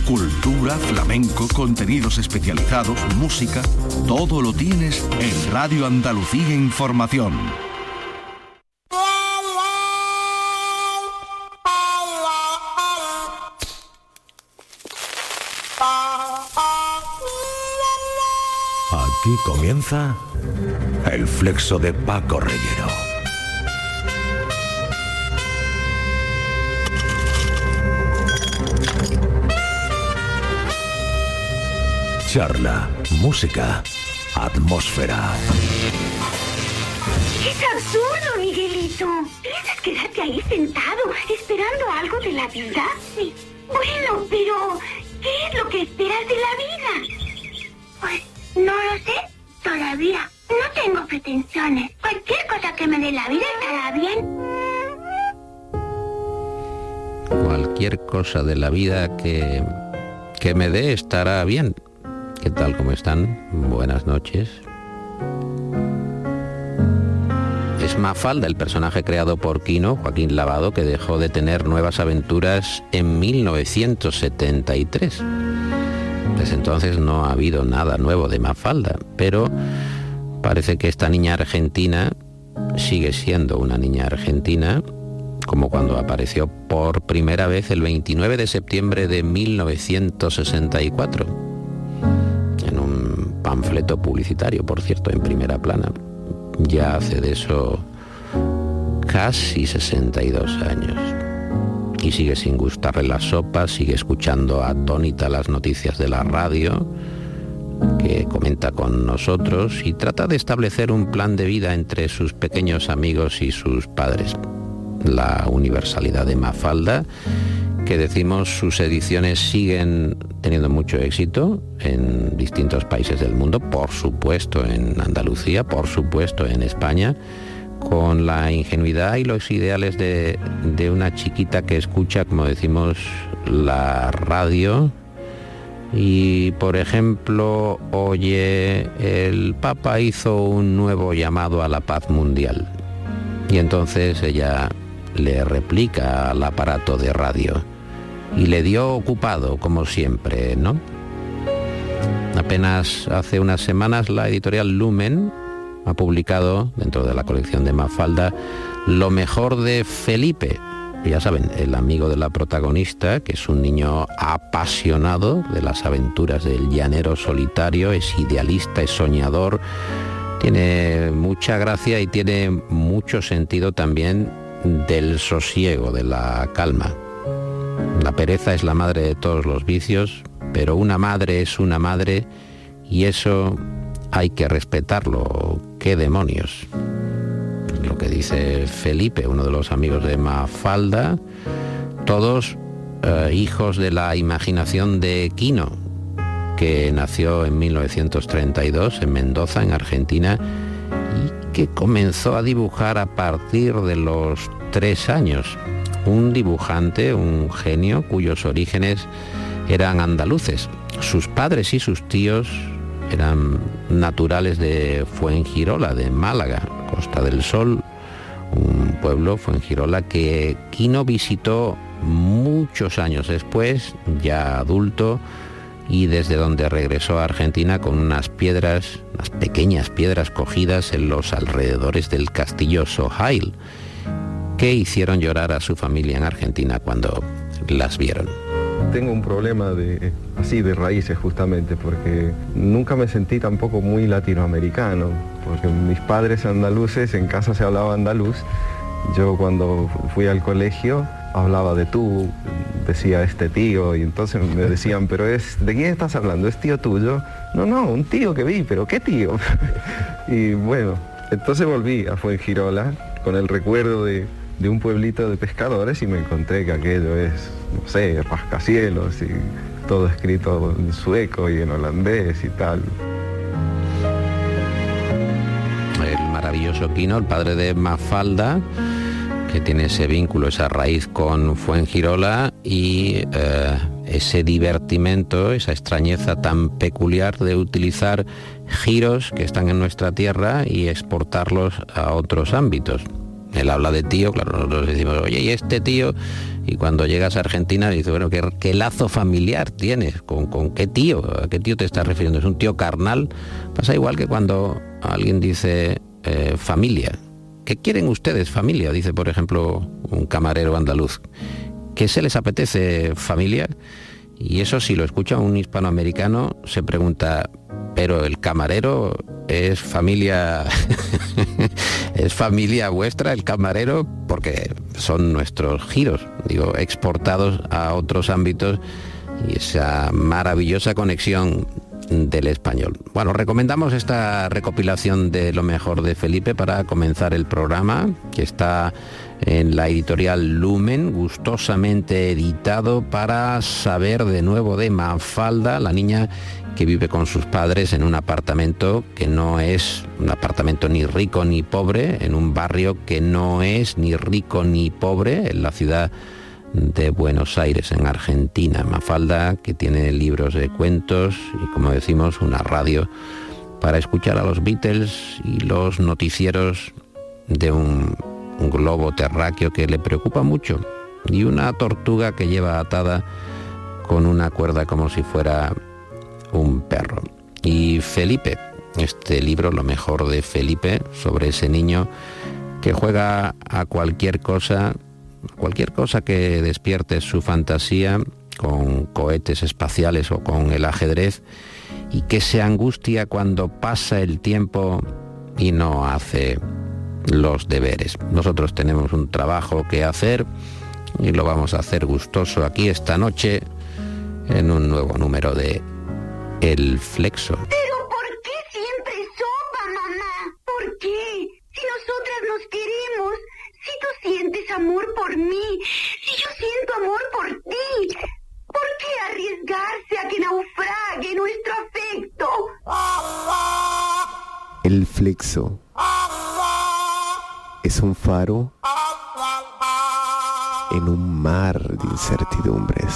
Cultura, flamenco, contenidos especializados, música, todo lo tienes en Radio Andalucía Información. Aquí comienza el flexo de Paco Reyero. Charla, música, atmósfera. ¡Es absurdo, Miguelito! ¿Piensas quedarte ahí sentado, esperando algo de la vida? Sí. Bueno, pero ¿qué es lo que esperas de la vida? Pues no lo sé todavía. No tengo pretensiones. Cualquier cosa que me dé la vida estará bien. Cualquier cosa de la vida que me dé estará bien. ¿Qué tal? ¿Cómo están? Buenas noches. Es Mafalda, el personaje creado por Quino, Joaquín Lavado, que dejó de tener nuevas aventuras en 1973. Desde entonces no ha habido nada nuevo de Mafalda, pero parece que esta niña argentina sigue siendo una niña argentina, como cuando apareció por primera vez el 29 de septiembre de 1964. En un panfleto publicitario, por cierto, en primera plana. Ya hace de eso casi 62 años. Y sigue sin gustarle la sopa, sigue escuchando atónita las noticias de la radio, que comenta con nosotros y trata de establecer un plan de vida entre sus pequeños amigos y sus padres. La universalidad de Mafalda, que decimos sus ediciones siguen teniendo mucho éxito en distintos países del mundo, por supuesto en Andalucía, por supuesto en España, con la ingenuidad y los ideales de una chiquita que escucha, como decimos, la radio y, por ejemplo, oye, el Papa hizo un nuevo llamado a la paz mundial. Y entonces ella le replica al aparato de radio y le dio ocupado, como siempre, ¿no? Apenas hace unas semanas la editorial Lumen ha publicado, dentro de la colección de Mafalda, lo mejor de Felipe. Ya saben, el amigo de la protagonista, que es un niño apasionado de las aventuras del llanero solitario, es idealista, es soñador, tiene mucha gracia y tiene mucho sentido también del sosiego, de la calma. La pereza es la madre de todos los vicios, pero una madre es una madre y eso hay que respetarlo. ¿Qué demonios? Lo que dice Felipe, uno de los amigos de Mafalda, todos hijos de la imaginación de Quino, que nació en 1932 en Mendoza, en Argentina, y que comenzó a dibujar a partir de los 3 años. Un dibujante, un genio cuyos orígenes eran andaluces. Sus padres y sus tíos eran naturales de Fuengirola, de Málaga, Costa del Sol, un pueblo, Fuengirola, que Quino visitó muchos años después, ya adulto, y desde donde regresó a Argentina con unas pequeñas piedras cogidas en los alrededores del castillo Sohail, que hicieron llorar a su familia en Argentina cuando las vieron. Tengo un problema de raíces, justamente, porque nunca me sentí tampoco muy latinoamericano, porque mis padres andaluces, en casa se hablaba andaluz. Yo cuando fui al colegio hablaba de tú, decía este tío, y entonces me decían, pero ¿de quién estás hablando? ¿Es tío tuyo? No, un tío que vi, pero ¿qué tío? Y bueno, entonces volví a Fuengirola con el recuerdo de un pueblito de pescadores y me encontré que aquello es, no sé, rascacielos y todo escrito en sueco y en holandés y tal. El maravilloso Quino, el padre de Mafalda, que tiene ese vínculo, esa raíz con Fuengirola y ese divertimento, esa extrañeza tan peculiar de utilizar giros que están en nuestra tierra y exportarlos a otros ámbitos. Él habla de tío, claro, nosotros decimos, oye, ¿y este tío? y cuando llegas a Argentina dices, bueno, ¿qué lazo familiar tienes? ¿Con qué tío? ¿A qué tío te estás refiriendo? ¿Es un tío carnal? Pasa igual que cuando alguien dice familia. ¿Qué quieren ustedes, familia? Dice, por ejemplo, un camarero andaluz. ¿Qué se les apetece, familia? Y eso, si lo escucha un hispanoamericano, se pregunta, pero el camarero es familia es familia vuestra, el camarero, porque son nuestros giros, digo, exportados a otros ámbitos, y esa maravillosa conexión del español. Bueno, recomendamos esta recopilación de lo mejor de Felipe para comenzar el programa, que está en la editorial Lumen, gustosamente editado para saber de nuevo de Mafalda, la niña que vive con sus padres en un apartamento que no es un apartamento ni rico ni pobre, en un barrio que no es ni rico ni pobre, en la ciudad de Buenos Aires, en Argentina. Mafalda, que tiene libros de cuentos y, como decimos, una radio para escuchar a los Beatles y los noticieros de un globo terráqueo que le preocupa mucho, y una tortuga que lleva atada con una cuerda como si fuera un perro. Y Felipe, este libro, lo mejor de Felipe, sobre ese niño que juega a cualquier cosa que despierte su fantasía, con cohetes espaciales o con el ajedrez, y que se angustia cuando pasa el tiempo y no hace los deberes. Nosotros tenemos un trabajo que hacer y lo vamos a hacer gustoso aquí esta noche en un nuevo número de El Flexo. ¿Pero por qué siempre sopa, mamá? ¿Por qué? Si nosotras nos queremos, si tú sientes amor por mí, si yo siento amor por ti, ¿por qué arriesgarse a que naufrague nuestro afecto? El Flexo es un faro en un mar de incertidumbres.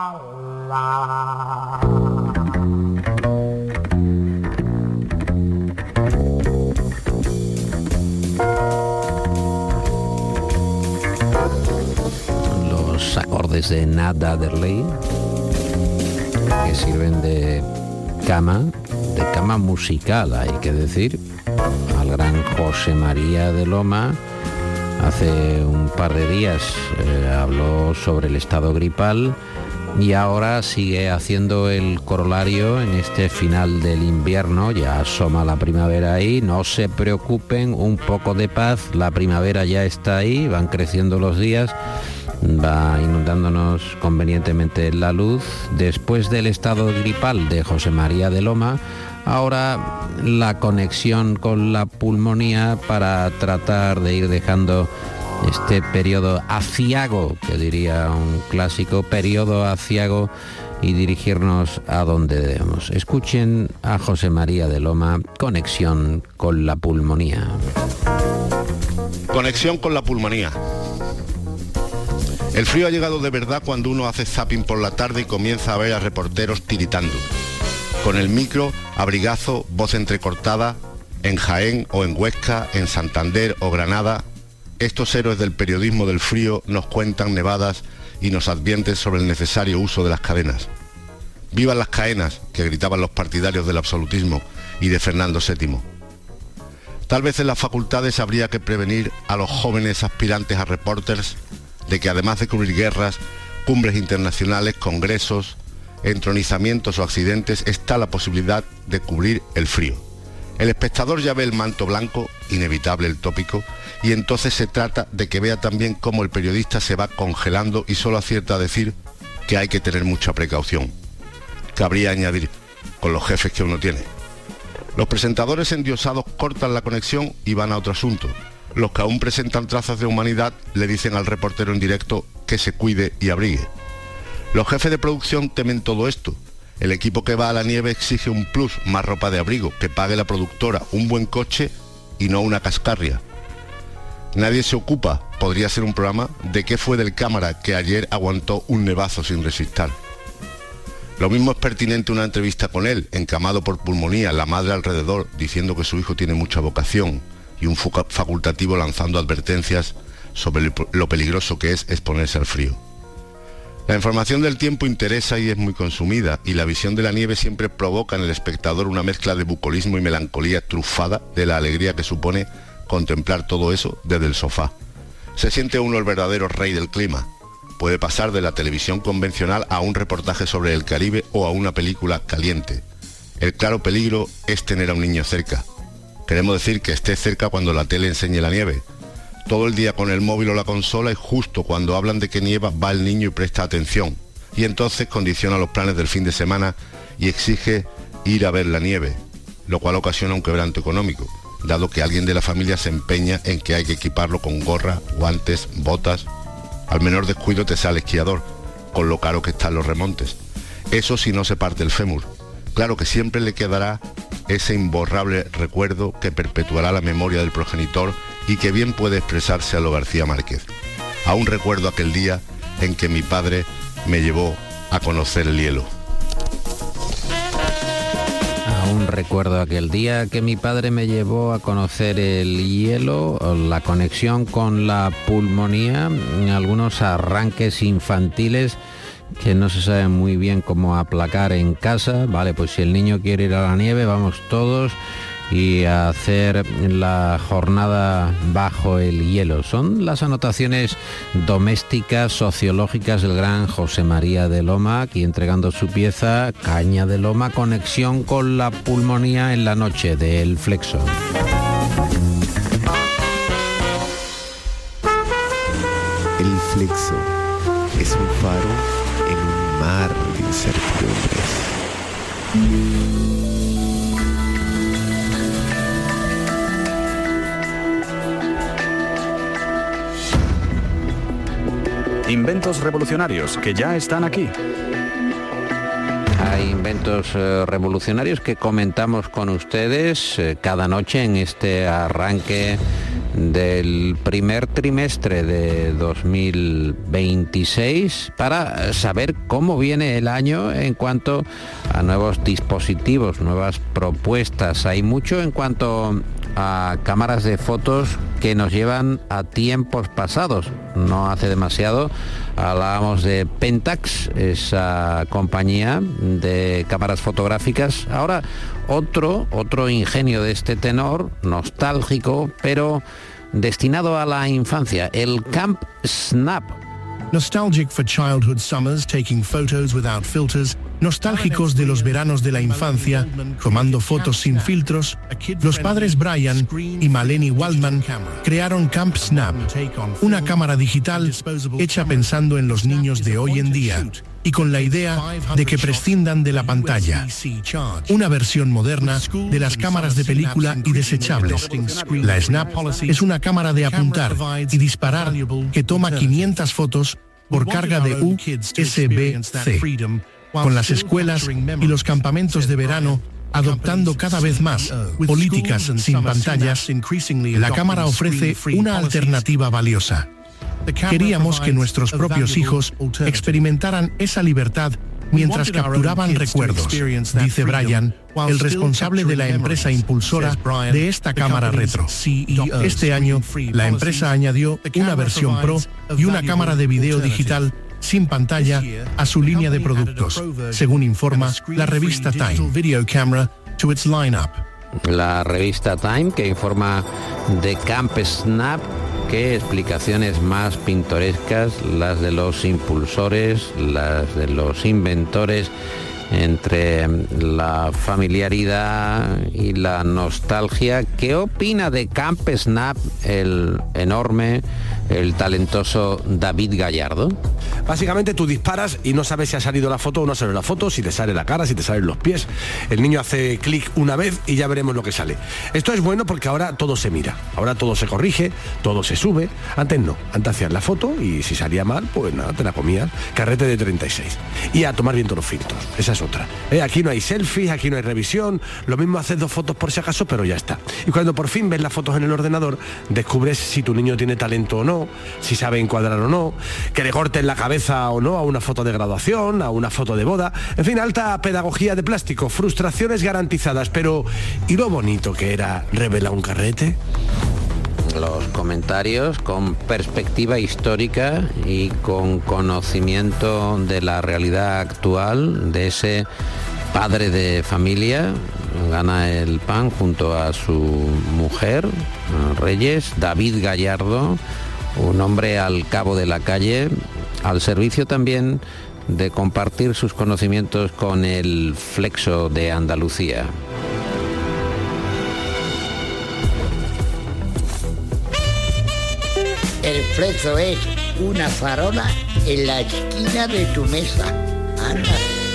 Los acordes de Nada Adderley, que sirven de cama musical, hay que decir, al gran José María de Loma. Hace un par de días habló sobre el estado gripal y ahora sigue haciendo el corolario en este final del invierno. Ya asoma la primavera ahí, no se preocupen, un poco de paz, la primavera ya está ahí, van creciendo los días, va inundándonos convenientemente la luz. Después del estado gripal de José María de Loma, ahora la conexión con la pulmonía para tratar de ir dejando este periodo aciago, que diría un clásico, periodo aciago, y dirigirnos a donde debemos. Escuchen a José María de Loma, conexión con la pulmonía. Conexión con la pulmonía. El frío ha llegado de verdad cuando uno hace zapping por la tarde y comienza a ver a reporteros tiritando. Con el micro, abrigazo, voz entrecortada, en Jaén o en Huesca, en Santander o Granada, estos héroes del periodismo del frío nos cuentan nevadas y nos advierten sobre el necesario uso de las cadenas. ¡Vivan las caenas!, que gritaban los partidarios del absolutismo y de Fernando VII. Tal vez en las facultades habría que prevenir a los jóvenes aspirantes a reporters de que, además de cubrir guerras, cumbres internacionales, congresos, entronizamientos o accidentes, está la posibilidad de cubrir el frío. El espectador ya ve el manto blanco, inevitable el tópico, y entonces se trata de que vea también cómo el periodista se va congelando y solo acierta a decir que hay que tener mucha precaución. Cabría añadir, con los jefes que uno tiene. Los presentadores endiosados cortan la conexión y van a otro asunto. Los que aún presentan trazas de humanidad le dicen al reportero en directo que se cuide y abrigue. Los jefes de producción temen todo esto. El equipo que va a la nieve exige un plus, más ropa de abrigo, que pague la productora, un buen coche y no una cascarria. Nadie se ocupa, podría ser un programa, de qué fue del cámara que ayer aguantó un nevazo sin resistir. Lo mismo es pertinente una entrevista con él, encamado por pulmonía, la madre alrededor, diciendo que su hijo tiene mucha vocación, y un facultativo lanzando advertencias sobre lo peligroso que es exponerse al frío. La información del tiempo interesa y es muy consumida, y la visión de la nieve siempre provoca en el espectador una mezcla de bucolismo y melancolía trufada de la alegría que supone contemplar todo eso desde el sofá. Se siente uno el verdadero rey del clima. Puede pasar de la televisión convencional a un reportaje sobre el Caribe o a una película caliente. El claro peligro es tener a un niño cerca. Queremos decir que esté cerca cuando la tele enseñe la nieve. Todo el día con el móvil o la consola y justo cuando hablan de que nieva va el niño y presta atención. Y entonces condiciona los planes del fin de semana y exige ir a ver la nieve, lo cual ocasiona un quebranto económico, dado que alguien de la familia se empeña en que hay que equiparlo con gorra, guantes, botas. Al menor descuido te sale esquiador, con lo caro que están los remontes. Eso si no se parte el fémur. Claro que siempre le quedará ese imborrable recuerdo que perpetuará la memoria del progenitor y que bien puede expresarse a lo García Márquez. Aún recuerdo aquel día en que mi padre me llevó a conocer el hielo. Aún recuerdo aquel día que mi padre me llevó a conocer el hielo, la conexión con la pulmonía, algunos arranques infantiles que no se sabe muy bien cómo aplacar en casa. Vale, pues si el niño quiere ir a la nieve, vamos todos y a hacer la jornada bajo el hielo. Son las anotaciones domésticas, sociológicas del gran José María de Loma, aquí entregando su pieza Caña de Loma, conexión con la pulmonía en la noche, del Flexo. El Flexo es un faro en un mar de incertidumbres. Inventos revolucionarios que ya están aquí. Hay inventos revolucionarios que comentamos con ustedes cada noche en este arranque del primer trimestre de 2026 para saber cómo viene el año en cuanto a nuevos dispositivos, nuevas propuestas. Hay mucho en cuanto a cámaras de fotos que nos llevan a tiempos pasados. No hace demasiado hablábamos de Pentax, esa compañía de cámaras fotográficas. Ahora otro ingenio de este tenor, nostálgico, pero destinado a la infancia, el Camp Snap. Nostalgic for childhood summers, taking photos without filters. Nostálgicos de los veranos de la infancia, tomando fotos sin filtros, los padres Brian y Maleni Waldman crearon Camp Snap, una cámara digital hecha pensando en los niños de hoy en día y con la idea de que prescindan de la pantalla. Una versión moderna de las cámaras de película y desechables. La Snap es una cámara de apuntar y disparar que toma 500 fotos por carga de USB-C. Con las escuelas y los campamentos de verano adoptando cada vez más políticas sin pantallas, la cámara ofrece una alternativa valiosa. Queríamos que nuestros propios hijos experimentaran esa libertad mientras capturaban recuerdos, dice Brian, el responsable de la empresa impulsora de esta cámara retro. Este año, la empresa añadió una versión Pro y una cámara de video digital sin pantalla a su línea de productos, según informa la revista Time. Video camera to its lineup. La revista Time, que informa de Camp Snap. Qué explicaciones más pintorescas, las de los impulsores, las de los inventores, entre la familiaridad y la nostalgia. ¿Qué opina de Camp Snap el enorme, el talentoso David Gallardo? Básicamente tú disparas y no sabes si ha salido la foto o no ha salido la foto, si te sale la cara, si te salen los pies. El niño hace clic una vez y ya veremos lo que sale. Esto es bueno porque ahora todo se mira, ahora todo se corrige, todo se sube. Antes no, antes hacías la foto y si salía mal, pues nada, te la comías. Carrete de 36. Y a tomar viento los filtros, esa es otra. Aquí no hay selfies, aquí no hay revisión, lo mismo haces 2 fotos por si acaso, pero ya está. Y cuando por fin ves las fotos en el ordenador, descubres si tu niño tiene talento o no, si sabe encuadrar o no, que le corten la cabeza o no a una foto de graduación, a una foto de boda. En fin, alta pedagogía de plástico, frustraciones garantizadas, pero ¿y lo bonito que era revelar un carrete? los comentarios con perspectiva histórica y con conocimiento de la realidad actual de ese padre de familia. Gana el PAN junto a su mujer, Reyes, David Gallardo, un hombre al cabo de la calle, al servicio también de compartir sus conocimientos con el Flexo de Andalucía. El Flexo es una farola en la esquina de tu mesa. Anda.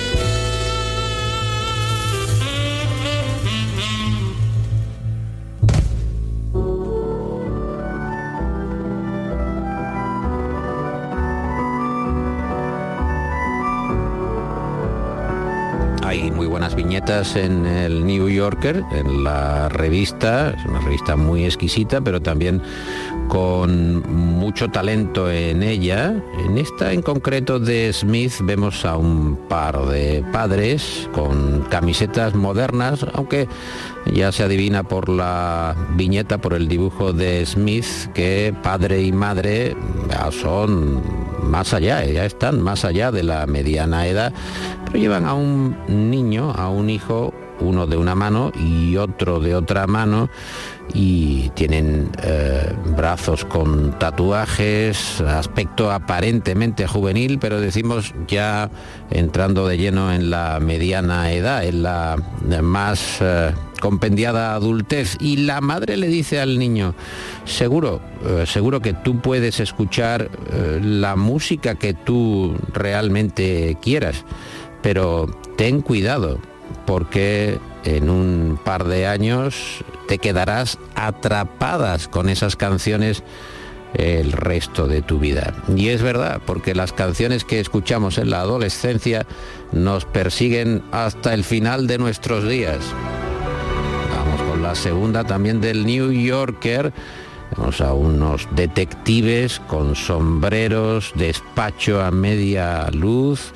Hay muy buenas viñetas en el New Yorker, en la revista, es una revista muy exquisita, pero también con mucho talento en ella. En esta en concreto de Smith vemos a un par de padres con camisetas modernas, aunque ya se adivina por la viñeta, por el dibujo de Smith, que padre y madre ya son más allá, ya están más allá de la mediana edad, pero llevan a un niño, a un hijo, uno de una mano y otro de otra mano, y tienen brazos con tatuajes, aspecto aparentemente juvenil, pero decimos ya entrando de lleno en la mediana edad, en la más compendiada adultez. Y la madre le dice al niño: seguro que tú puedes escuchar la música que tú realmente quieras, pero ten cuidado, porque en un par de años te quedarás atrapadas con esas canciones el resto de tu vida. Y es verdad, porque las canciones que escuchamos en la adolescencia nos persiguen hasta el final de nuestros días. Vamos con la segunda también del New Yorker. Vamos a unos detectives con sombreros, despacho a media luz,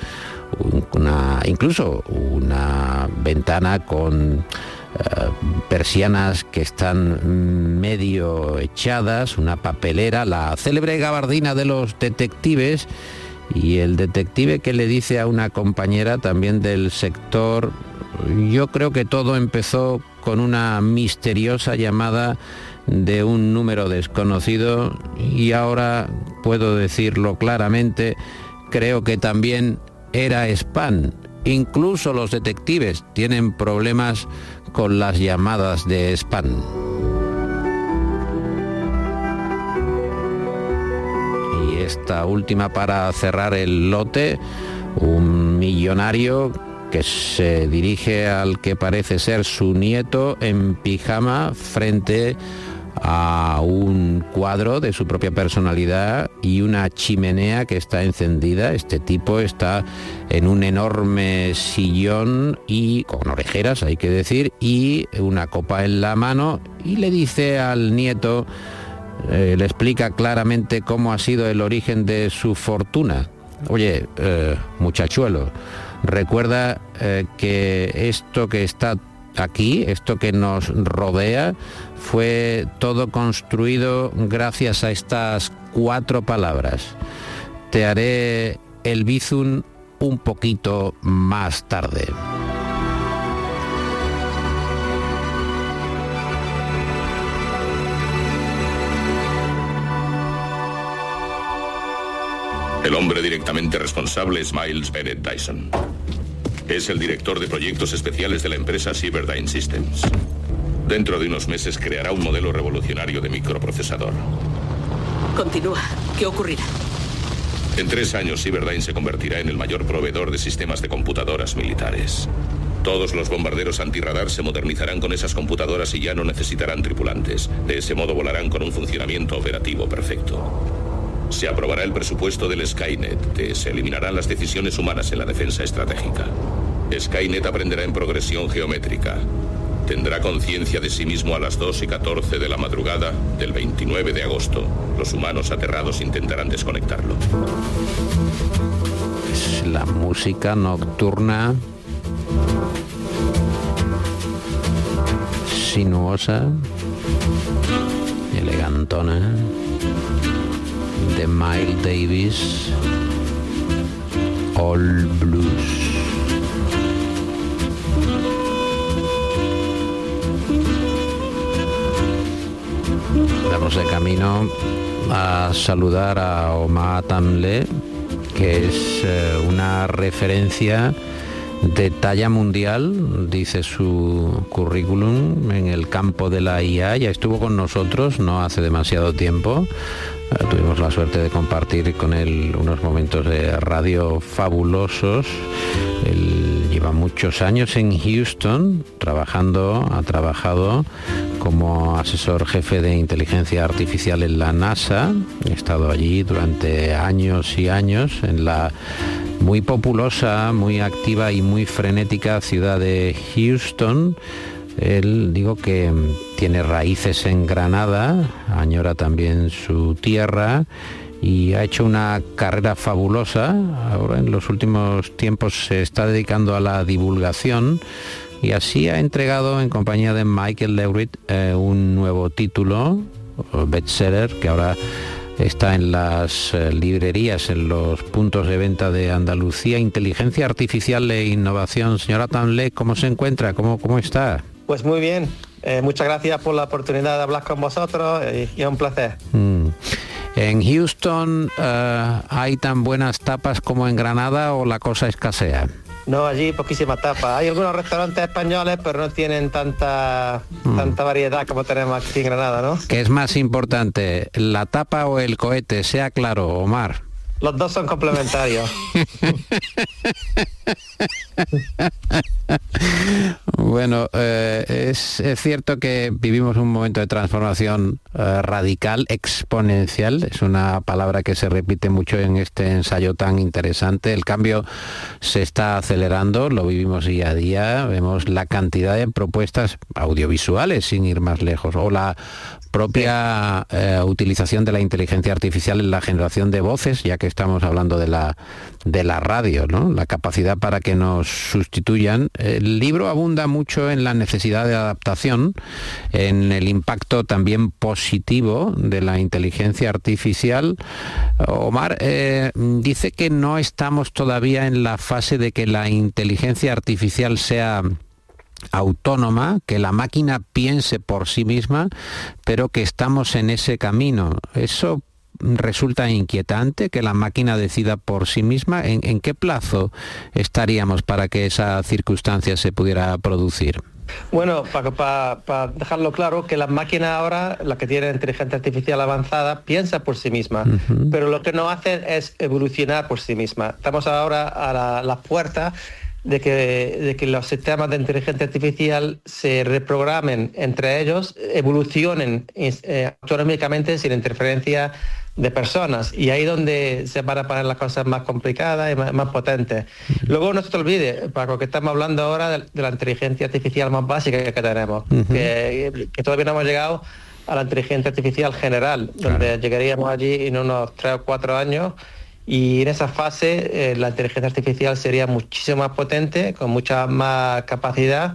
incluso una ventana con persianas que están medio echadas, una papelera, la célebre gabardina de los detectives, y el detective que le dice a una compañera también del sector: yo creo que todo empezó con una misteriosa llamada de un número desconocido, y ahora puedo decirlo claramente, creo que también era spam. Incluso los detectives tienen problemas con las llamadas de spam. Y esta última para cerrar el lote: un millonario que se dirige al que parece ser su nieto en pijama frente a un cuadro de su propia personalidad y una chimenea que está encendida. Este tipo está en un enorme sillón y con orejeras, hay que decir, y una copa en la mano, y le dice al nieto, le explica claramente cómo ha sido el origen de su fortuna. Oye, muchachuelo, recuerda que esto que está aquí, esto que nos rodea, fue todo construido gracias a estas 4 palabras: te haré el bizum un poquito más tarde. El hombre directamente responsable es Miles Bennett Dyson. Es el director de proyectos especiales de la empresa Cyberdyne Systems. Dentro de unos meses creará un modelo revolucionario de microprocesador. Continúa. ¿Qué ocurrirá? En 3 años, Cyberdyne se convertirá en el mayor proveedor de sistemas de computadoras militares. Todos los bombarderos antirradar se modernizarán con esas computadoras y ya no necesitarán tripulantes. De ese modo volarán con un funcionamiento operativo perfecto. Se aprobará el presupuesto del Skynet. Se eliminarán las decisiones humanas en la defensa estratégica. Skynet aprenderá en progresión geométrica. Tendrá conciencia de sí mismo a las 2:14 de la madrugada del 29 de agosto. Los humanos aterrados intentarán desconectarlo. Es la música nocturna, sinuosa, el elegantona de Miles Davis, All Blues. Damos el camino a saludar a Omar Tamle, que es una referencia de talla mundial, dice su currículum, en el campo de la IA. Ya estuvo con nosotros no hace demasiado tiempo. Tuvimos la suerte de compartir con él unos momentos de radio fabulosos. Él lleva muchos años en Houston ha trabajado como asesor jefe de inteligencia artificial en la NASA. He estado allí durante años y años en la muy populosa, muy activa y muy frenética ciudad de Houston. Él, digo que tiene raíces en Granada, añora también su tierra y ha hecho una carrera fabulosa. Ahora en los últimos tiempos se está dedicando a la divulgación y así ha entregado en compañía de Michael Lewitt un nuevo título, bestseller, que ahora está en las librerías, en los puntos de venta de Andalucía, Inteligencia Artificial e Innovación. Señora Tamle, ¿cómo se encuentra? ¿Cómo está? Pues muy bien, muchas gracias por la oportunidad de hablar con vosotros y es un placer. ¿En Houston hay tan buenas tapas como en Granada o la cosa escasea? No, allí poquísimas tapas. Hay algunos restaurantes españoles, pero no tienen tanta variedad como tenemos aquí en Granada, ¿no? ¿Qué es más importante, la tapa o el cohete? Sea claro, Omar. Los dos son complementarios. Bueno, es cierto que vivimos un momento de transformación radical, exponencial. Es una palabra que se repite mucho en este ensayo tan interesante. El cambio se está acelerando, lo vivimos día a día. Vemos la cantidad de propuestas audiovisuales, sin ir más lejos, o la propia utilización de la inteligencia artificial en la generación de voces, ya que estamos hablando de la radio, ¿no? La capacidad para que nos sustituyan. El libro abunda mucho en la necesidad de adaptación, en el impacto también positivo de la inteligencia artificial. Omar dice que no estamos todavía en la fase de que la inteligencia artificial sea autónoma, que la máquina piense por sí misma, pero que estamos en ese camino. ¿Eso resulta inquietante, que la máquina decida por sí misma? ¿En qué plazo estaríamos para que esa circunstancia se pudiera producir? Bueno, para dejarlo claro, que la máquina ahora, la que tiene inteligencia artificial avanzada, piensa por sí misma, pero lo que no hace es evolucionar por sí misma. Estamos ahora a la puerta de que los sistemas de inteligencia artificial se reprogramen entre ellos, evolucionen autonómicamente sin interferencia de personas, y ahí donde se van a poner las cosas más complicadas y más potentes. Luego no se te olvide, Paco, que estamos hablando ahora de la inteligencia artificial más básica que tenemos, que todavía no hemos llegado a la inteligencia artificial general, donde llegaríamos allí en unos 3 o 4 años. Y en esa fase la inteligencia artificial sería muchísimo más potente, con mucha más capacidad,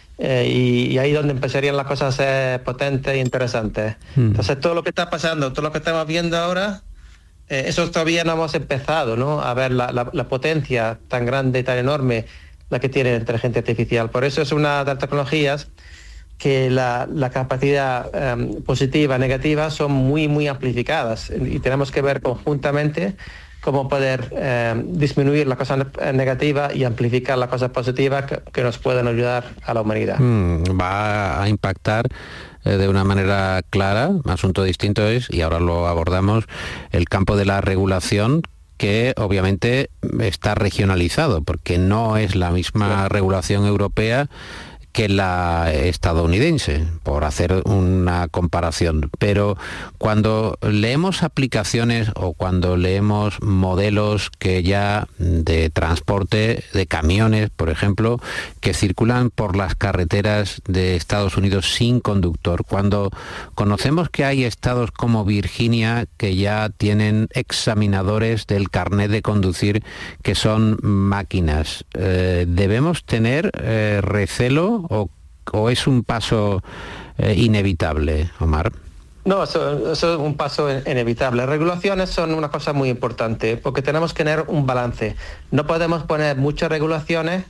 y ahí donde empezarían las cosas a ser potentes e interesantes. Entonces todo lo que está pasando, todo lo que estamos viendo ahora, eso todavía no hemos empezado, ¿no?, a ver la potencia tan grande, tan enorme, la que tiene la inteligencia artificial. Por eso es una de las tecnologías que la capacidad positiva, negativa, son muy, muy amplificadas, y tenemos que ver conjuntamente cómo poder disminuir las cosas negativas y amplificar las cosas positivas que nos pueden ayudar a la humanidad. Va a impactar de una manera clara. Un asunto distinto es, y ahora lo abordamos, el campo de la regulación, que obviamente está regionalizado, porque no es la misma regulación europea que la estadounidense, por hacer una comparación. Pero cuando leemos aplicaciones o cuando leemos modelos que ya de transporte, de camiones, por ejemplo, que circulan por las carreteras de Estados Unidos sin conductor, cuando conocemos que hay estados como Virginia que ya tienen examinadores del carnet de conducir que son máquinas, ¿debemos tener recelo o es un paso inevitable, Omar? No, eso es un paso inevitable. Las regulaciones son una cosa muy importante porque tenemos que tener un balance. No podemos poner muchas regulaciones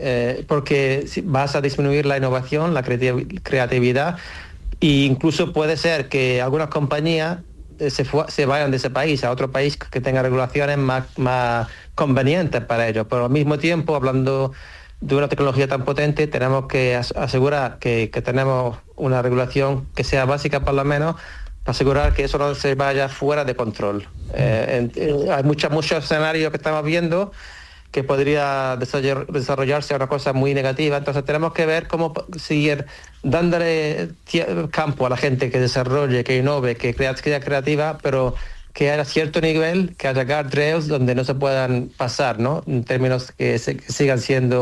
porque vas a disminuir la innovación, la creatividad, e incluso puede ser que algunas compañías se vayan de ese país a otro país que tenga regulaciones más convenientes para ellos. Pero al mismo tiempo, hablando de una tecnología tan potente, tenemos que asegurar que tenemos una regulación que sea básica por lo menos, para asegurar que eso no se vaya fuera de control. Hay muchos escenarios que estamos viendo que podría desarrollarse una cosa muy negativa, entonces tenemos que ver cómo seguir dándole campo a la gente que desarrolle, que innove, que sea creativa, pero que haya cierto nivel, que haya guardrails donde no se puedan pasar, ¿no? En términos que sigan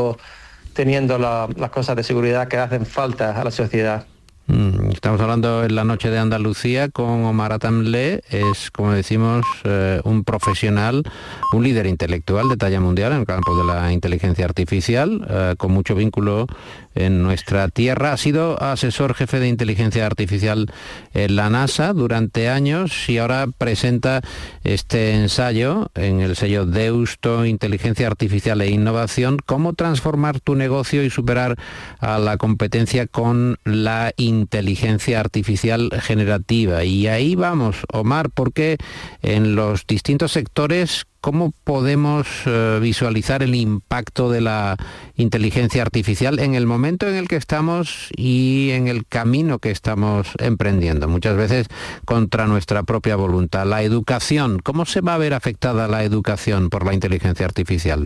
teniendo las cosas de seguridad que hacen falta a la sociedad. Estamos hablando en la noche de Andalucía con Omar Atamlé. Es, como decimos, un profesional, un líder intelectual de talla mundial en el campo de la inteligencia artificial, con mucho vínculo en nuestra tierra. Ha sido asesor jefe de inteligencia artificial en la NASA durante años y ahora presenta este ensayo en el sello Deusto, Inteligencia Artificial e Innovación: cómo transformar tu negocio y superar a la competencia con la inteligencia artificial generativa. Y ahí vamos, Omar, porque en los distintos sectores, ¿cómo podemos visualizar el impacto de la inteligencia artificial en el momento en el que estamos y en el camino que estamos emprendiendo? Muchas veces contra nuestra propia voluntad. La educación, ¿cómo se va a ver afectada la educación por la inteligencia artificial?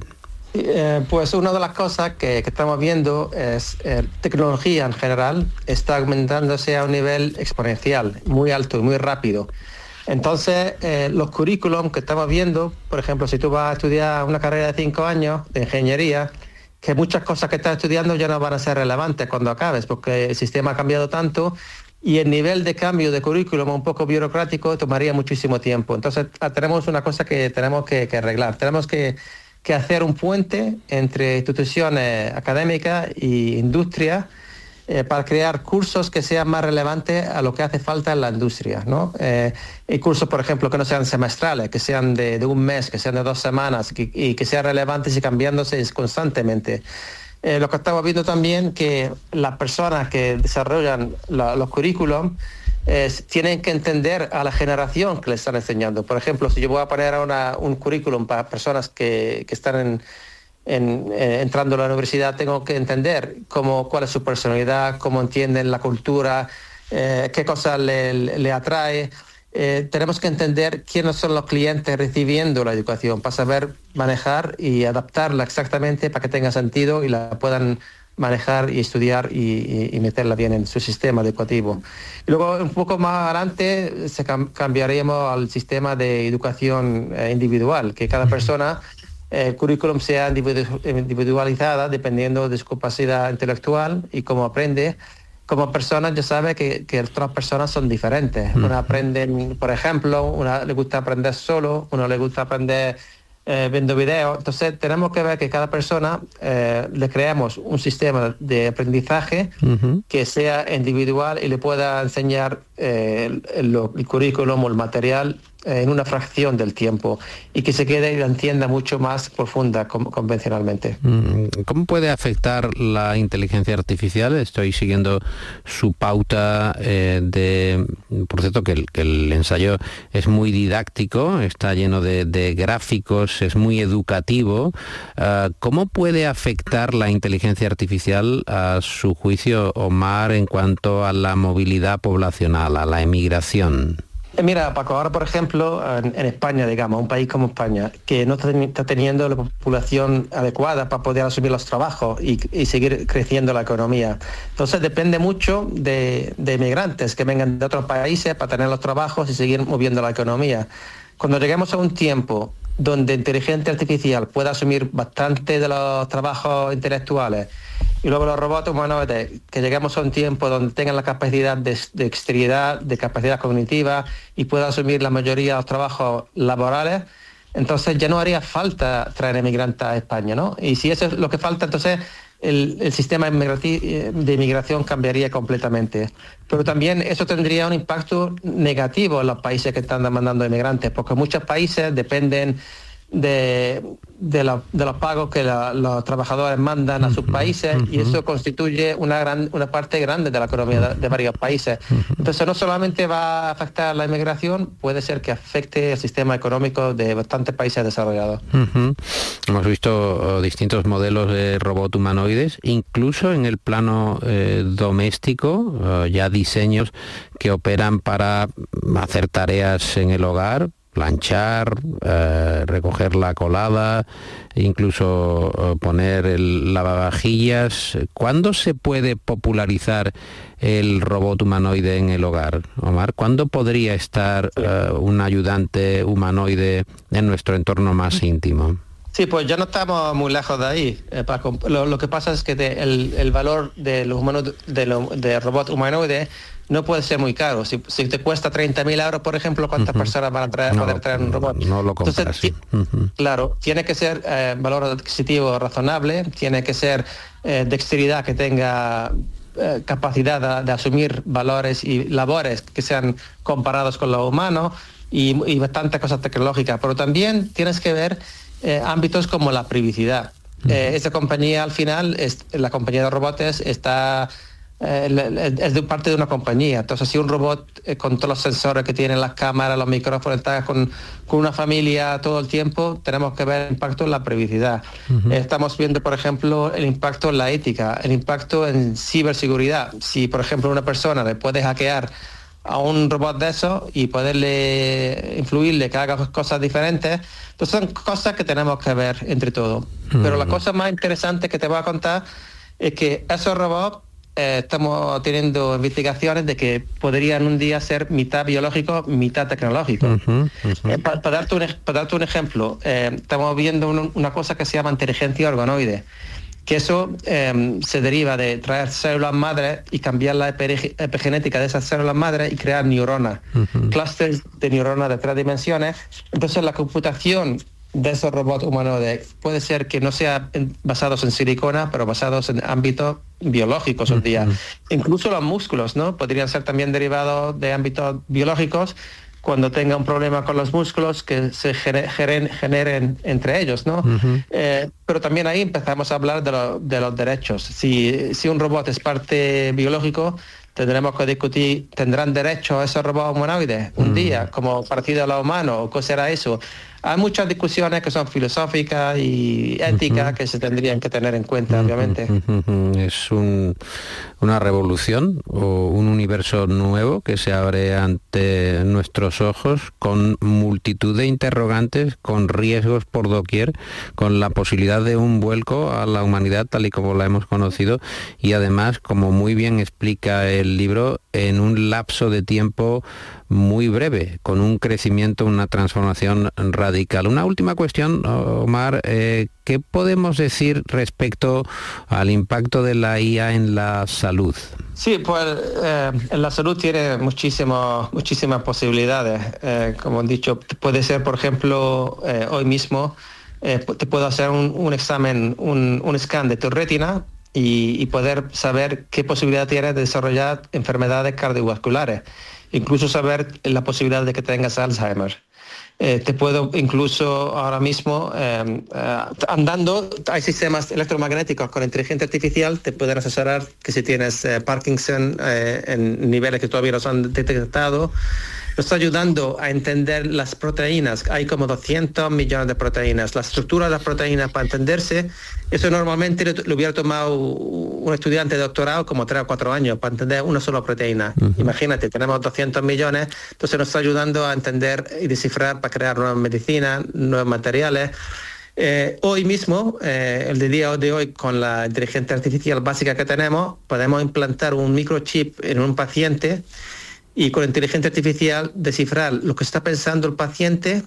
Pues una de las cosas que estamos viendo es tecnología en general está aumentándose a un nivel exponencial, muy alto y muy rápido. Entonces, los currículums que estamos viendo, por ejemplo, si tú vas a estudiar una carrera de 5 años de ingeniería, que muchas cosas que estás estudiando ya no van a ser relevantes cuando acabes, porque el sistema ha cambiado tanto y el nivel de cambio de currículum un poco burocrático tomaría muchísimo tiempo. Entonces, tenemos una cosa que tenemos que arreglar. Tenemos que hacer un puente entre instituciones académicas e industria para crear cursos que sean más relevantes a lo que hace falta en la industria, ¿no? Y cursos, por ejemplo, que no sean semestrales, que sean de un mes, que sean de 2 semanas y que sean relevantes y cambiándose constantemente. Lo que estamos viendo también que las personas que desarrollan los currículums tienen que entender a la generación que les están enseñando. Por ejemplo, si yo voy a poner un currículum para personas que están entrando a la universidad, tengo que entender cuál es su personalidad, cómo entienden la cultura, qué cosas le atrae. Tenemos que entender quiénes son los clientes recibiendo la educación para saber manejar y adaptarla exactamente para que tenga sentido y la puedan manejar y estudiar y meterla bien en su sistema educativo. Y luego, un poco más adelante, cambiaríamos al sistema de educación individual, que cada persona, el currículum sea individualizada dependiendo de su capacidad intelectual y cómo aprende. Como persona ya sabe que otras personas son diferentes. Una aprenden, por ejemplo, una le gusta aprender solo, uno le gusta aprender viendo videos. Entonces tenemos que ver que cada persona le creamos un sistema de aprendizaje que sea individual y le pueda enseñar el currículum o el material en una fracción del tiempo y que se quede y la entienda mucho más profunda convencionalmente. ¿Cómo puede afectar la inteligencia artificial? Estoy siguiendo su pauta por cierto, que el ensayo es muy didáctico, está lleno de gráficos, es muy educativo. ¿Cómo puede afectar la inteligencia artificial, a su juicio, Omar, en cuanto a la movilidad poblacional, a la emigración? Mira, Paco, ahora por ejemplo, en España, digamos, un país como España, que no está teniendo la población adecuada para poder asumir los trabajos y seguir creciendo la economía. Entonces depende mucho de inmigrantes que vengan de otros países para tener los trabajos y seguir moviendo la economía. Cuando lleguemos a un tiempo donde inteligencia artificial pueda asumir bastante de los trabajos intelectuales y luego los robots humanoides, que lleguemos a un tiempo donde tengan la capacidad de dexteridad, de capacidad cognitiva y puedan asumir la mayoría de los trabajos laborales, entonces ya no haría falta traer emigrantes a España, ¿no? Y si eso es lo que falta, entonces el sistema de inmigración cambiaría completamente. Pero también eso tendría un impacto negativo en los países que están demandando inmigrantes, porque muchos países dependen de los pagos que los trabajadores mandan a sus países, y eso constituye una parte grande de la economía de varios países. Entonces no solamente va a afectar la inmigración, puede ser que afecte el sistema económico de bastantes países desarrollados. Hemos visto distintos modelos de robot humanoides, incluso en el plano doméstico, ya diseños que operan para hacer tareas en el hogar, planchar, recoger la colada, incluso poner el lavavajillas. ¿Cuándo se puede popularizar el robot humanoide en el hogar, Omar? ¿Cuándo podría estar un ayudante humanoide en nuestro entorno más íntimo? Sí, pues ya no estamos muy lejos de ahí, Paco. Lo que pasa es que el valor de los humanos, de robot humanoide no puede ser muy caro. Si te cuesta 30.000 euros, por ejemplo, ¿cuántas personas van a poder traer un robot? No lo compras. Entonces, claro, tiene que ser valor adquisitivo razonable, tiene que ser dexteridad que tenga capacidad de asumir valores y labores que sean comparados con lo humano, y bastantes cosas tecnológicas. Pero también tienes que ver ámbitos como la privacidad. Esa compañía, al final, la compañía de robots está... es de parte de una compañía. Entonces, si un robot con todos los sensores que tiene, las cámaras, los micrófonos, está con una familia todo el tiempo, tenemos que ver el impacto en la privacidad. Estamos viendo, por ejemplo, el impacto en la ética, el impacto en ciberseguridad. Si, por ejemplo, una persona le puede hackear a un robot de eso y poderle influirle que haga cosas diferentes, pues son cosas que tenemos que ver entre todos. Pero la cosa más interesante que te voy a contar es que esos robots estamos teniendo investigaciones de que podrían un día ser mitad biológico, mitad tecnológico. Para darte un ejemplo, estamos viendo una cosa que se llama inteligencia organoide, que eso se deriva de traer células madres y cambiar la epigenética de esas células madres y crear neuronas, clústeres de neuronas de 3 dimensiones. Entonces la computación de esos robots humanoides puede ser que no sea basados en silicona, pero basados en ámbitos biológicos hoy día. Incluso los músculos, ¿no? Podrían ser también derivados de ámbitos biológicos, cuando tenga un problema con los músculos que se generen entre ellos, ¿no? Pero también ahí empezamos a hablar de los derechos. Si un robot es parte biológico, tendremos que discutir, ¿tendrán derecho a esos robots humanoides un día, como parecido a los humanos, o qué será eso? Hay muchas discusiones que son filosóficas y éticas que se tendrían que tener en cuenta, obviamente. Es una revolución o un universo nuevo que se abre ante nuestros ojos, con multitud de interrogantes, con riesgos por doquier, con la posibilidad de un vuelco a la humanidad tal y como la hemos conocido, y además, como muy bien explica el libro, en un lapso de tiempo muy breve, con un crecimiento, una transformación radical. Una última cuestión, Omar, ¿qué podemos decir respecto al impacto de la IA en la salud? Sí, pues en la salud tiene muchísimas posibilidades. Como han dicho, puede ser, por ejemplo, hoy mismo te puedo hacer un examen, un scan de tu retina y poder saber qué posibilidad tienes de desarrollar enfermedades cardiovasculares. Incluso saber la posibilidad de que tengas Alzheimer. Te puedo incluso ahora mismo, andando, hay sistemas electromagnéticos con inteligencia artificial, te pueden asesorar que si tienes Parkinson en niveles que todavía no se han detectado. Nos está ayudando a entender las proteínas. Hay como 200 millones de proteínas. La estructura de las proteínas, para entenderse, eso normalmente lo hubiera tomado un estudiante de doctorado como 3 o 4 años para entender una sola proteína. Imagínate, tenemos 200 millones, entonces nos está ayudando a entender y descifrar para crear nuevas medicinas, nuevos materiales. Hoy mismo, el día de hoy, con la inteligencia artificial básica que tenemos, podemos implantar un microchip en un paciente y con inteligencia artificial descifrar lo que está pensando el paciente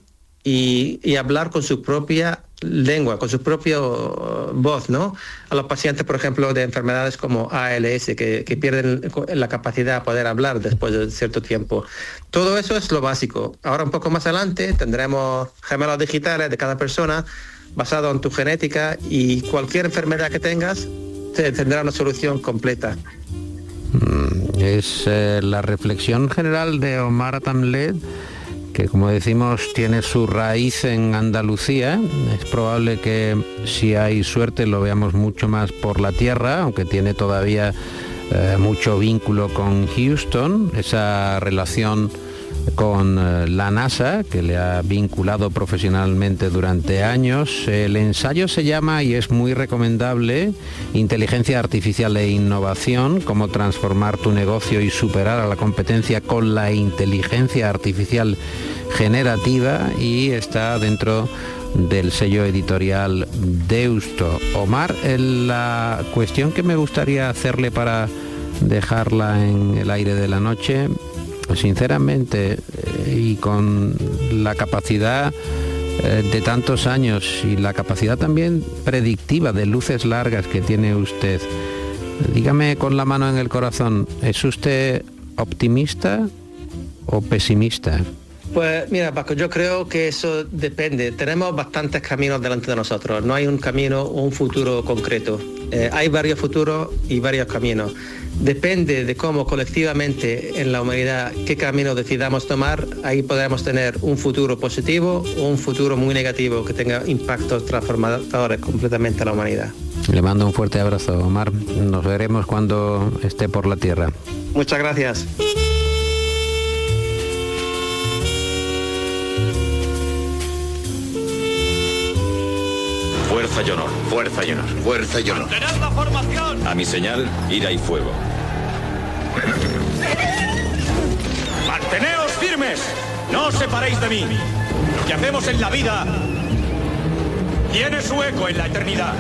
y hablar con su propia lengua, con su propia voz, ¿no? A los pacientes, por ejemplo, de enfermedades como ALS, que pierden la capacidad de poder hablar después de cierto tiempo. Todo eso es lo básico. Ahora, un poco más adelante, tendremos gemelos digitales de cada persona, basado en tu genética, y cualquier enfermedad que tengas, tendrá una solución completa. Es la reflexión general de Omar Atamlet, que como decimos tiene su raíz en Andalucía. Es probable que si hay suerte lo veamos mucho más por la tierra, aunque tiene todavía mucho vínculo con Houston, esa relación con la NASA que le ha vinculado profesionalmente durante años. El ensayo se llama, y es muy recomendable, Inteligencia Artificial e Innovación, cómo transformar tu negocio y superar a la competencia con la inteligencia artificial generativa, y está dentro del sello editorial Deusto. Omar, la cuestión que me gustaría hacerle para dejarla en el aire de la noche, sinceramente, y con la capacidad de tantos años y la capacidad también predictiva de luces largas que tiene usted, dígame con la mano en el corazón, ¿es usted optimista o pesimista? Pues mira, Paco, yo creo que eso depende. Tenemos bastantes caminos delante de nosotros. No hay un camino o un futuro concreto. Hay varios futuros y varios caminos. Depende de cómo colectivamente en la humanidad qué camino decidamos tomar. Ahí podremos tener un futuro positivo o un futuro muy negativo que tenga impactos transformadores completamente a la humanidad. Le mando un fuerte abrazo, Omar. Nos veremos cuando esté por la tierra. Muchas gracias. Fuerza y honor, fuerza y honor, fuerza y honor. ¡Mantened la formación! A mi señal, ira y fuego. ¡Manteneos firmes! ¡No os separéis de mí! Lo que hacemos en la vida tiene su eco en la eternidad.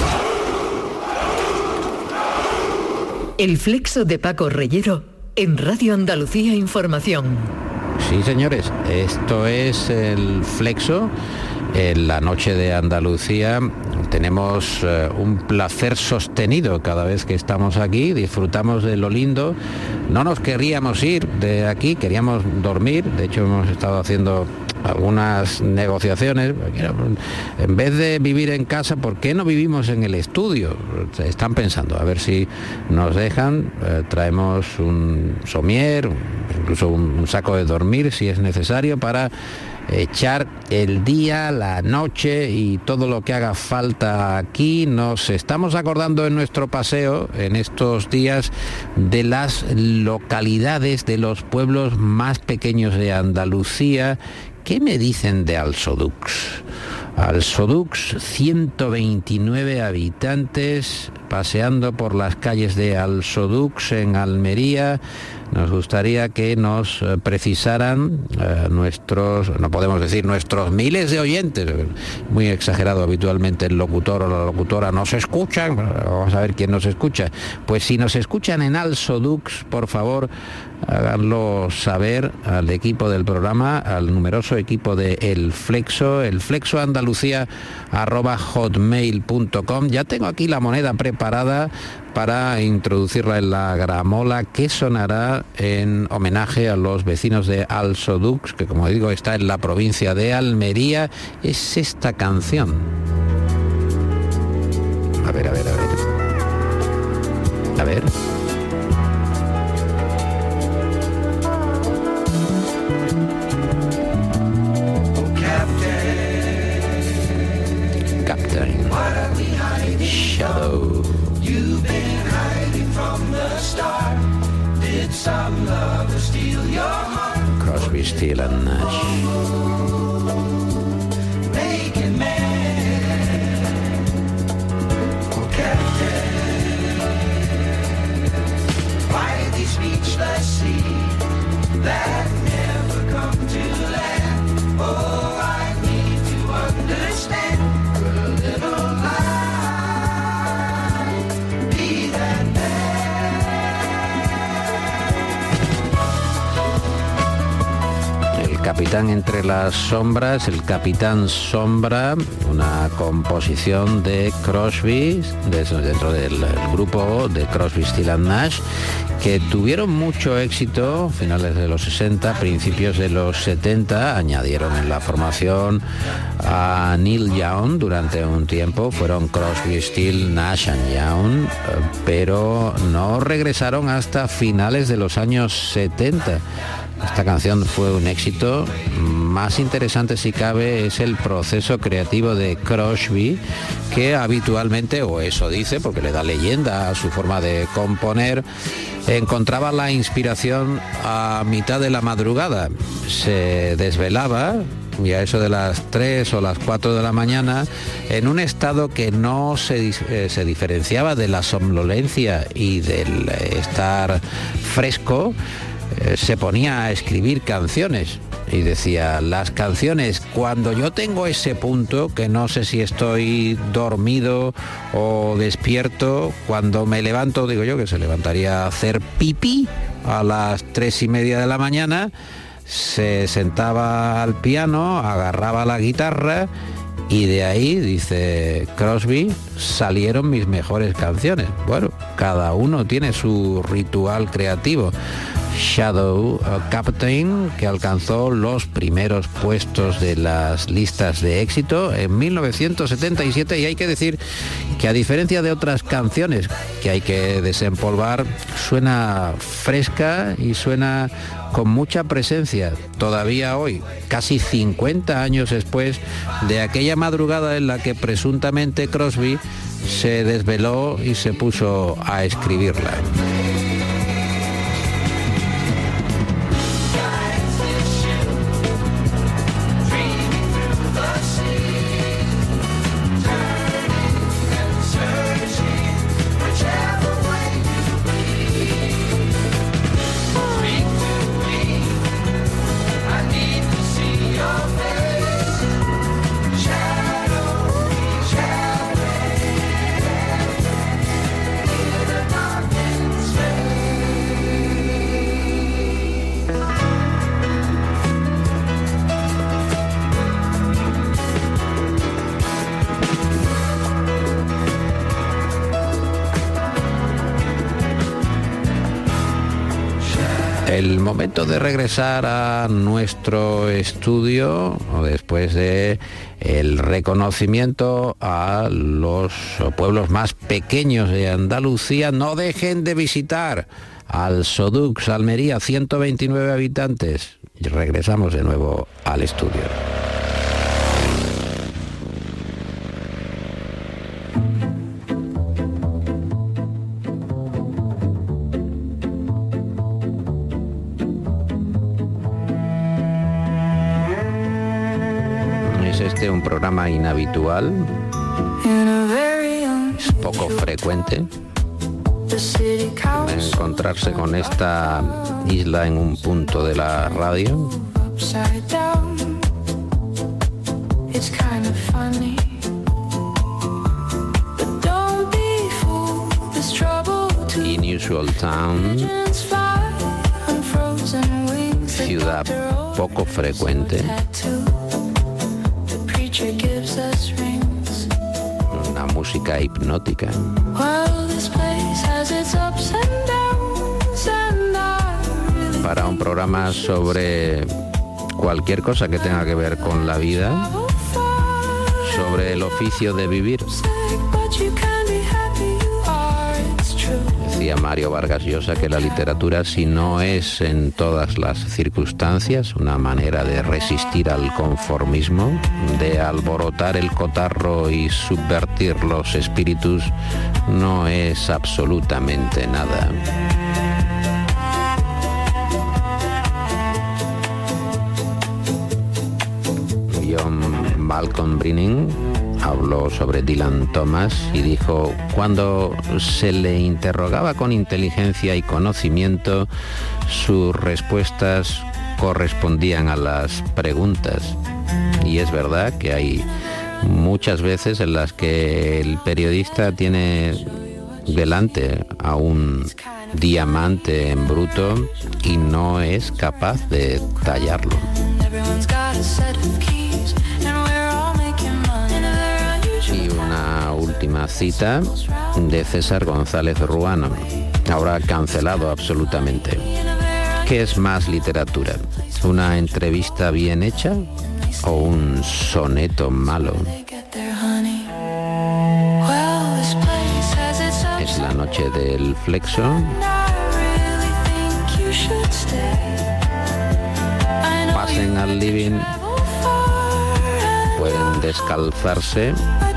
El Flexo de Paco Reyero en Radio Andalucía Información. Sí, señores, esto es el Flexo. En la noche de Andalucía tenemos un placer sostenido cada vez que estamos aquí, disfrutamos de lo lindo. No nos queríamos ir de aquí, queríamos dormir. De hecho, hemos estado haciendo algunas negociaciones. En vez de vivir en casa, ¿por qué no vivimos en el estudio? Están pensando, a ver si nos dejan. Traemos un somier, incluso un saco de dormir si es necesario, para echar el día, la noche y todo lo que haga falta aquí. Nos estamos acordando en nuestro paseo en estos días de las localidades, de los pueblos más pequeños de Andalucía. ¿Qué me dicen de Alsodux? Alsodux, 129 habitantes, paseando por las calles de Alsodux en Almería. Nos gustaría que nos precisaran nuestros, no podemos decir nuestros miles de oyentes, muy exagerado habitualmente el locutor o la locutora, nos escuchan, vamos a ver quién nos escucha. Pues si nos escuchan en Alsodux, por favor, háganlo saber al equipo del programa, al numeroso equipo de El Flexo @hotmail.com. Ya tengo aquí la moneda preparada para introducirla en la gramola, que sonará en homenaje a los vecinos de Alsodux, que como digo está en la provincia de Almería. Es esta canción. A ver. Captain Shadow. You've been hiding from the start. Did some lover steal your heart? Crosby, Steele and Nash. Making man. Captain. Why these speechless seas that never come to land? Oh, I need to understand. Could a little light be that El Capitán entre las sombras, el Capitán Sombra, una composición de Crosby, dentro del grupo de Crosby, Stills and Nash, que tuvieron mucho éxito finales de los 60, principios de los 70, añadieron en la formación a Neil Young durante un tiempo, fueron Crosby, Stills, Nash and Young, pero no regresaron hasta finales de los años 70. Esta canción fue un éxito. Más interesante, si cabe, es el proceso creativo de Crosby, que habitualmente, o eso dice, porque le da leyenda a su forma de componer, encontraba la inspiración a mitad de la madrugada. Se desvelaba, y a eso de las 3 o las 4 de la mañana, en un estado que no se diferenciaba de la somnolencia y del estar fresco, se ponía a escribir canciones y decía, las canciones, cuando yo tengo ese punto, que no sé si estoy dormido o despierto, cuando me levanto, digo yo que se levantaría a hacer pipí a las 3:30 de la mañana, se sentaba al piano, agarraba la guitarra y de ahí, dice Crosby, salieron mis mejores canciones. Bueno, cada uno tiene su ritual creativo. Shadow Captain, que alcanzó los primeros puestos de las listas de éxito en 1977, y hay que decir que, a diferencia de otras canciones que hay que desempolvar, suena fresca y suena con mucha presencia todavía hoy, casi 50 años después de aquella madrugada en la que presuntamente Crosby se desveló y se puso a escribirla. El momento de regresar a nuestro estudio, después de el reconocimiento a los pueblos más pequeños de Andalucía. No dejen de visitar al Sodux, Almería, 129 habitantes. Y regresamos de nuevo al estudio. Un programa inhabitual, es poco frecuente encontrarse con esta isla en un punto de la radio. Inusual Town, ciudad poco frecuente. Una música hipnótica. Para un programa sobre cualquier cosa que tenga que ver con la vida, sobre el oficio de vivir. Decía Mario Vargas Llosa que la literatura, si no es en todas las circunstancias una manera de resistir al conformismo, de alborotar el cotarro y subvertir los espíritus, no es absolutamente nada. John Malcolm Brennan habló sobre Dylan Thomas y dijo: cuando se le interrogaba con inteligencia y conocimiento, sus respuestas correspondían a las preguntas. Y es verdad que hay muchas veces en las que el periodista tiene delante a un diamante en bruto y no es capaz de tallarlo. Y una última cita de César González Ruano, ahora cancelado absolutamente. ¿Qué es más literatura? ¿Una entrevista bien hecha o un soneto malo? Es la noche del Flexo. Pasen al living, pueden descalzarse,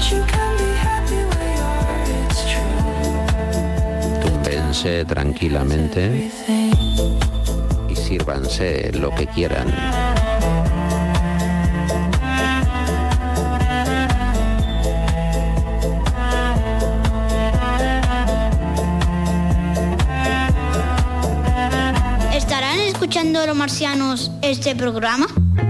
túmbense tranquilamente y sírvanse lo que quieran. ¿Estarán escuchando los marcianos este programa?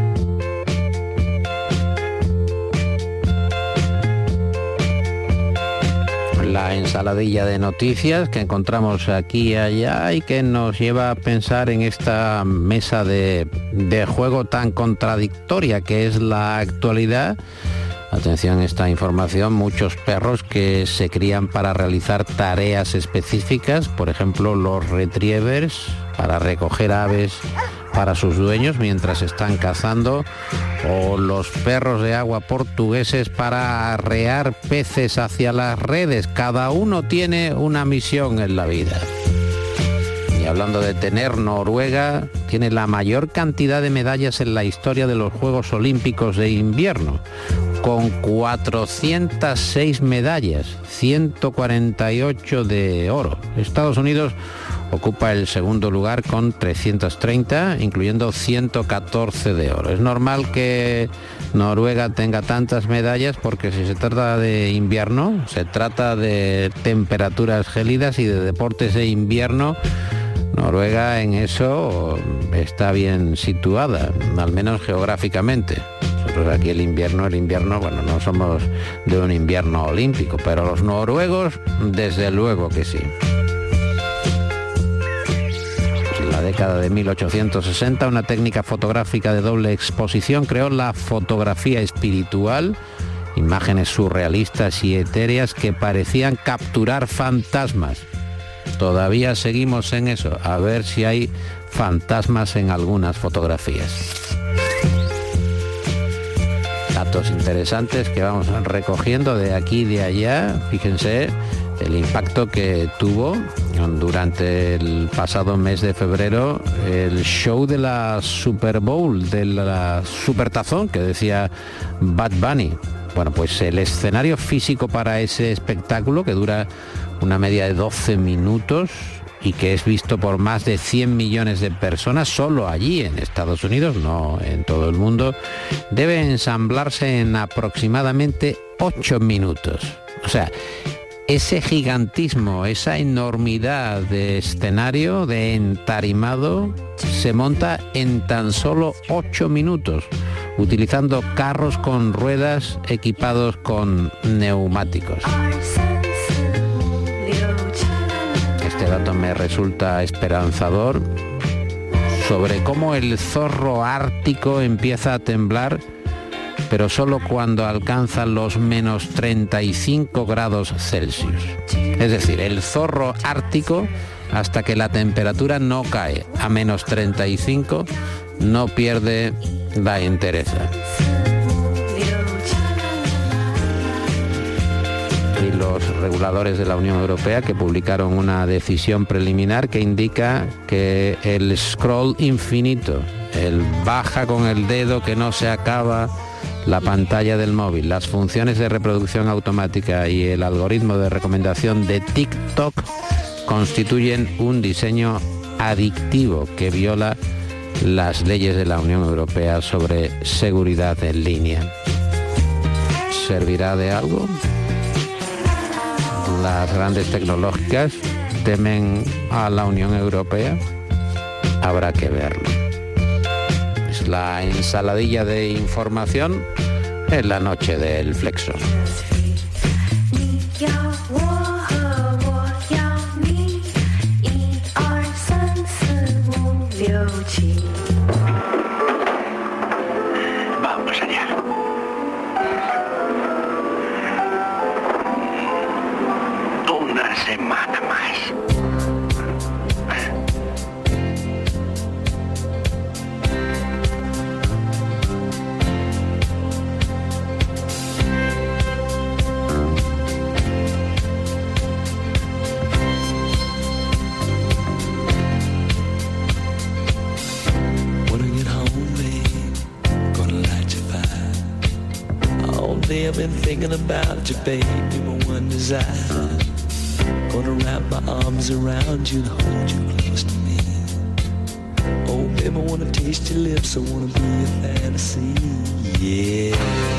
La ensaladilla de noticias que encontramos aquí y allá y que nos lleva a pensar en esta mesa de juego tan contradictoria que es la actualidad. Atención a esta información: muchos perros que se crían para realizar tareas específicas, por ejemplo los retrievers para recoger aves para sus dueños mientras están cazando, o los perros de agua portugueses para arrear peces hacia las redes. Cada uno tiene una misión en la vida. Y hablando de tener, Noruega tiene la mayor cantidad de medallas en la historia de los Juegos Olímpicos de invierno, con 406 medallas, 148 de oro. Estados Unidos ocupa el segundo lugar con 330, incluyendo 114 de oro. Es normal que Noruega tenga tantas medallas porque si se trata de invierno, se trata de temperaturas gélidas y de deportes de invierno. Noruega en eso está bien situada, al menos geográficamente. Nosotros aquí el invierno, bueno, no somos de un invierno olímpico, pero los noruegos, desde luego que sí. En la década de 1860, una técnica fotográfica de doble exposición creó la fotografía espiritual, imágenes surrealistas y etéreas que parecían capturar fantasmas. Todavía seguimos en eso, a ver si hay fantasmas en algunas fotografías. Datos interesantes que vamos recogiendo de aquí y de allá. Fíjense el impacto que tuvo durante el pasado mes de febrero el show de la Super Bowl, de la Supertazón, que decía Bad Bunny. Bueno, pues el escenario físico para ese espectáculo, que dura una media de 12 minutos y que es visto por más de 100 millones de personas solo allí en Estados Unidos, no en todo el mundo, debe ensamblarse en aproximadamente 8 minutos. O sea, ese gigantismo, esa enormidad de escenario, de entarimado, se monta en tan solo 8 minutos, utilizando carros con ruedas equipados con neumáticos. Este dato me resulta esperanzador sobre cómo el zorro ártico empieza a temblar, pero solo cuando alcanza los menos 35 grados Celsius. Es decir, el zorro ártico, hasta que la temperatura no cae a menos 35, no pierde la entereza. Y los reguladores de la Unión Europea, que publicaron una decisión preliminar que indica que el scroll infinito, el baja con el dedo que no se acaba la pantalla del móvil, las funciones de reproducción automática y el algoritmo de recomendación de TikTok constituyen un diseño adictivo que viola las leyes de la Unión Europea sobre seguridad en línea. ¿Servirá de algo? Las grandes tecnológicas temen a la Unión Europea. Habrá que verlo. Es la ensaladilla de información en la noche del Flexo. I've been thinking about you, baby, my one desire. Gonna wrap my arms around you and hold you close to me. Oh, baby, I wanna taste your lips, I wanna be your fantasy, yeah.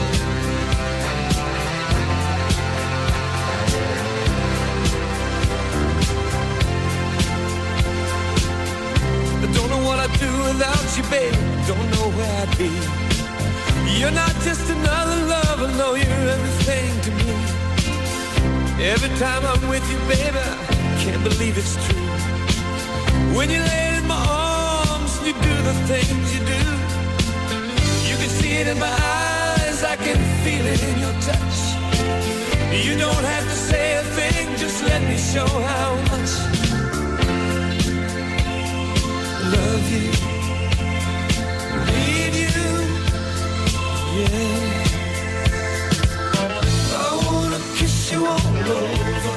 I don't know what I'd do without you, baby, don't know where I'd be. You're not just another lover, no, you're everything to me. Every time I'm with you, baby, I can't believe it's true. When you lay in my arms, you do the things you do. You can see it in my eyes, I can feel it in your touch. You don't have to say a thing, just let me show how much I love you, need you. Yeah. I wanna kiss you all over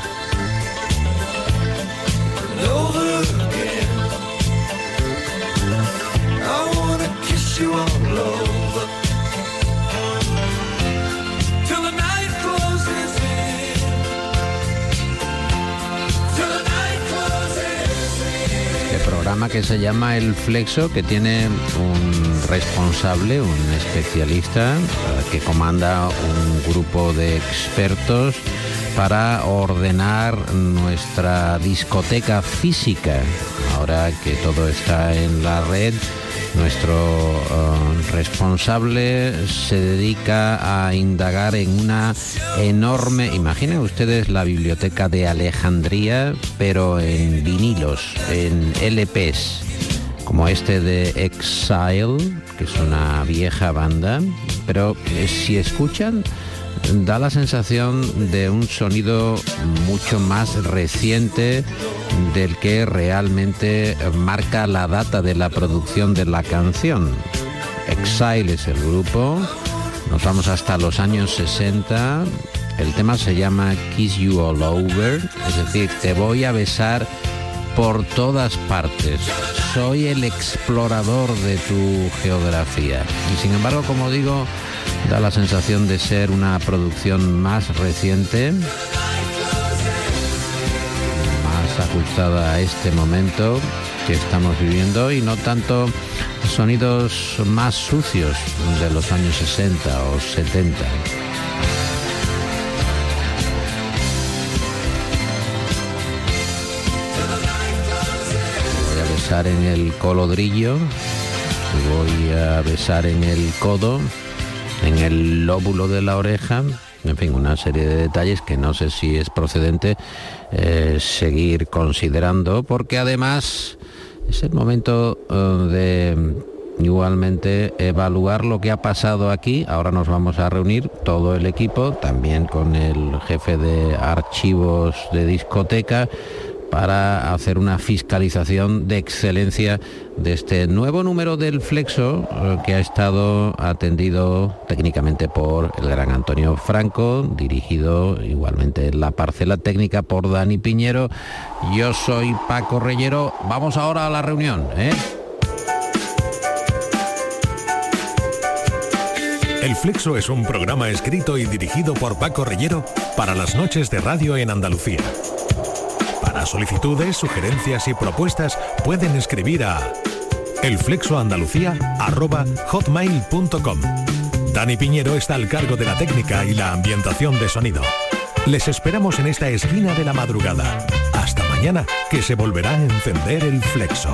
and over again. I wanna kiss you all over till the night closes in. Till the night closes in. El programa que se llama El Flexo, que tiene un responsable, un especialista que comanda un grupo de expertos para ordenar nuestra discoteca física. Ahora que todo está en la red, nuestro responsable se dedica a indagar en una enorme, imaginen ustedes la biblioteca de Alejandría, pero en vinilos, en LPs, como este de Exile, que es una vieja banda, pero si escuchan, da la sensación de un sonido mucho más reciente del que realmente marca la data de la producción de la canción. Exile es el grupo, nos vamos hasta los años 60, el tema se llama Kiss You All Over, es decir, te voy a besar por todas partes. Soy el explorador de tu geografía. Y sin embargo, como digo, da la sensación de ser una producción más reciente, más ajustada a este momento que estamos viviendo y no tanto sonidos más sucios de los años 60 o 70. Besar en el colodrillo, voy a besar en el codo, en el lóbulo de la oreja, en fin, una serie de detalles que no sé si es procedente seguir considerando, porque además es el momento de igualmente evaluar lo que ha pasado aquí. Ahora nos vamos a reunir todo el equipo, también con el jefe de archivos de discoteca, para hacer una fiscalización de excelencia de este nuevo número del Flexo, que ha estado atendido técnicamente por el gran Antonio Franco, dirigido igualmente en la parcela técnica por Dani Piñero. Yo soy Paco Reyero. Vamos ahora a la reunión, ¿eh? El Flexo es un programa escrito y dirigido por Paco Reyero para las noches de radio en Andalucía. Para solicitudes, sugerencias y propuestas pueden escribir a elflexoandalucía@hotmail.com. Dani Piñero está al cargo de la técnica y la ambientación de sonido. Les esperamos en esta esquina de la madrugada. Hasta mañana, que se volverá a encender el Flexo.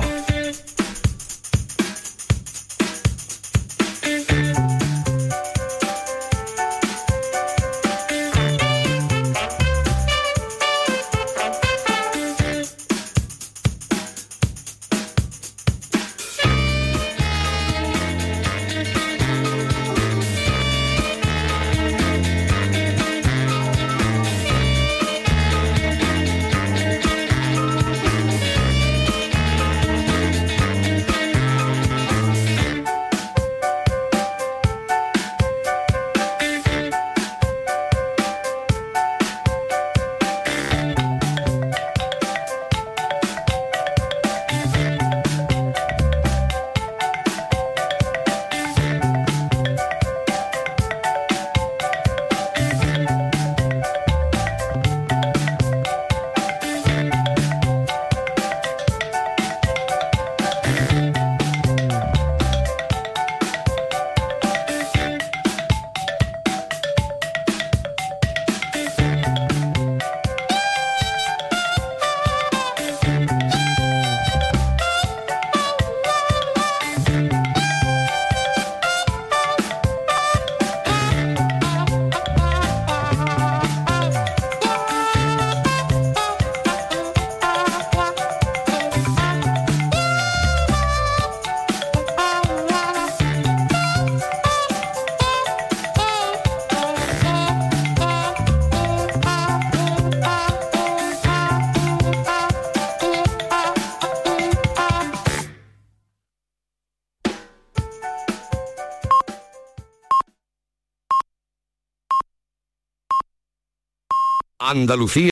Andalucía